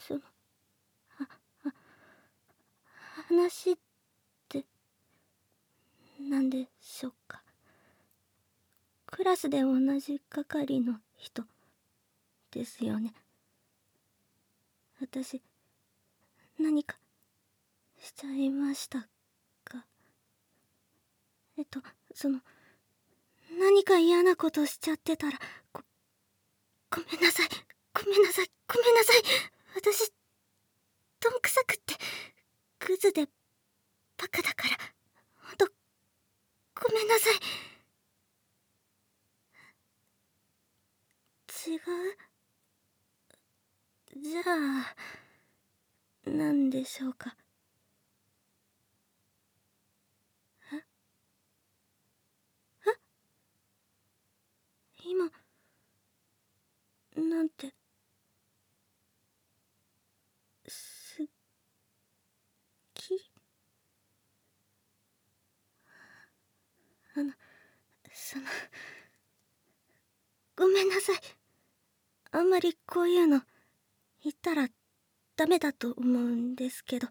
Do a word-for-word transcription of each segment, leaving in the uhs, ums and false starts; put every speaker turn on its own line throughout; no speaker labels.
そのはは話って何でしょうか。クラスで同じ係の人ですよね。私何かしちゃいましたか。えっとその何か嫌なことしちゃってたらごごめんなさいごめんなさいごめんなさい。私どんくさくってクズでバカだからほんとごめんなさい。違う。じゃあ何でしょうか。ええ今なんて好き。あのそのごめんなさい。あんまりこういうの言ったらダメだと思うんですけど、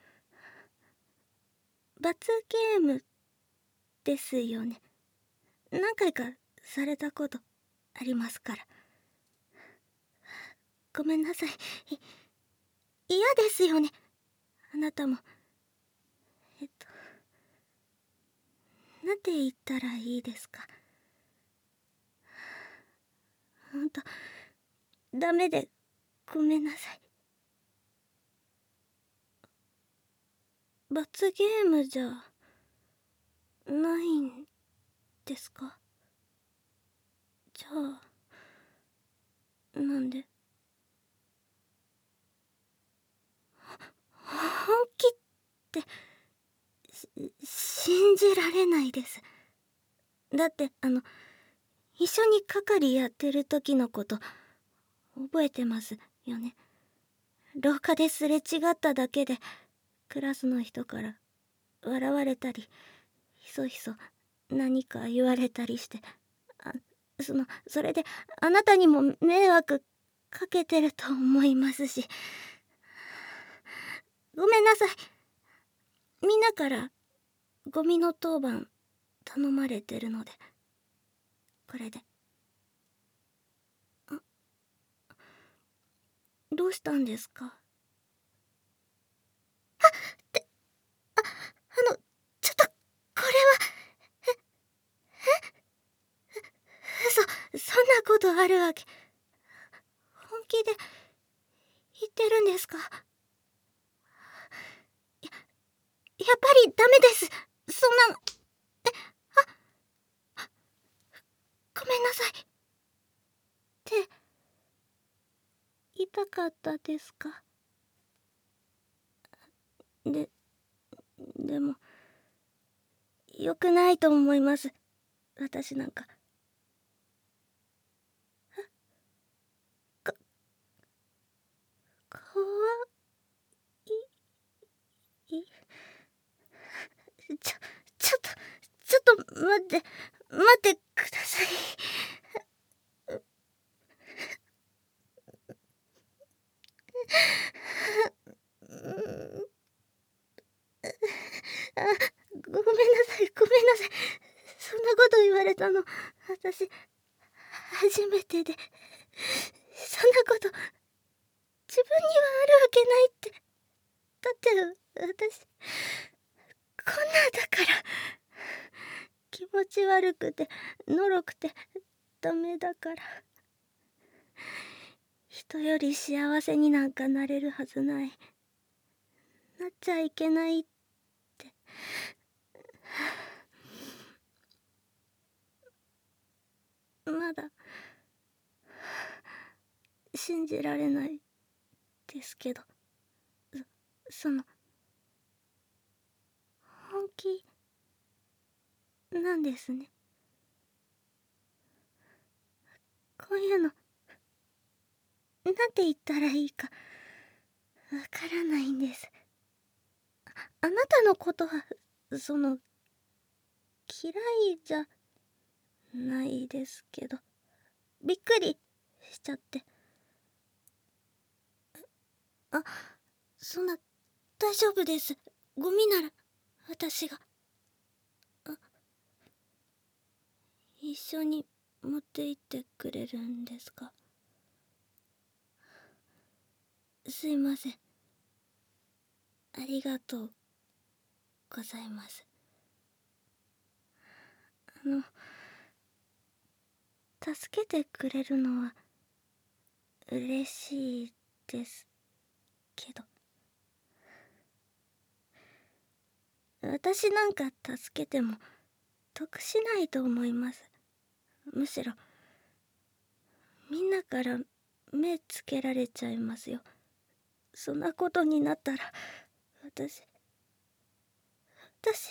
罰ゲームですよね。何回かされたことありますから。ごめんなさい。い嫌ですよね、あなたも。えっとなんて言ったらいいですか。ほんとダメでごめんなさい。罰ゲームじゃないんですか。じゃあなんで。本気って信じられないです。だってあの一緒に係やってる時のこと覚えてますよね。廊下ですれ違っただけでクラスの人から笑われたりひそひそ何か言われたりして、あそのそれであなたにも迷惑かけてると思いますし。ごめんなさい。みんなからゴミの当番頼まれてるのでこれで。あどうしたんですか。あってああのちょっとこれはええ嘘そんなことあるわけ。本気で言ってるんですか。ややっぱりダメです。そんなの。えあごめんなさいって言いたかったですか。ででも良くないと思います、私なんか。えかかわいい。ちょちょっとちょっと待って待ってください。あ、ごめんなさいごめんなさい。そんなこと言われたの私初めてで、そんなこと自分にはあるわけないって。だって私こんなんだから気持ち悪くてのろくてダメだから。人より幸せになんかなれるはずない、なっちゃいけないってまだ信じられないですけど、そその本気なんですね。こういうのなんて言ったらいいかわからないんです。あ、あなたのことはその嫌いじゃないですけど、びっくりしちゃって。 あ、そんな、大丈夫です。ゴミなら私が。あ、一緒に持って行ってくれるんですか？すいません。ありがとうございます。あの、助けてくれるのは嬉しいですけど、私なんか助けても得しないと思います。むしろみんなから目つけられちゃいますよ。そんなことになったら私私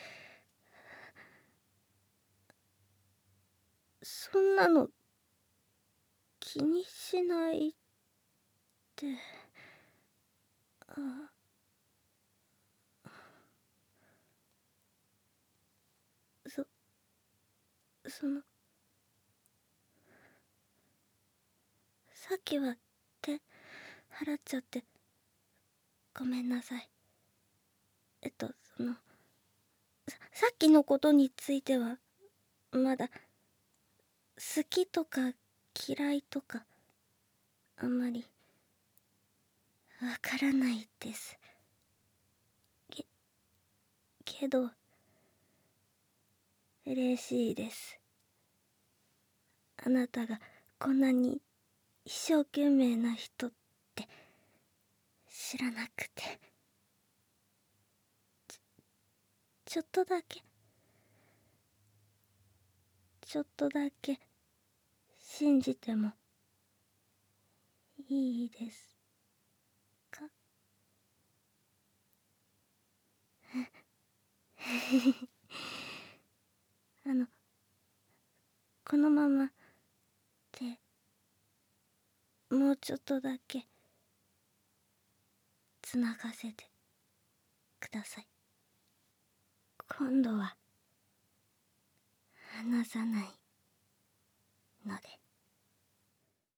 そんなの気にしないって。あ、そそのさっきは手払っちゃってごめんなさい。えっとそのささっきのことについてはまだ好きとか嫌いとかあんまりわからないです。けけど嬉しいです。あなたがこんなに一生懸命な人って知らなくて、ちちょっとだけちょっとだけ信じてもいいですか？あのこのままでもうちょっとだけつながせてください。今度は離さないので。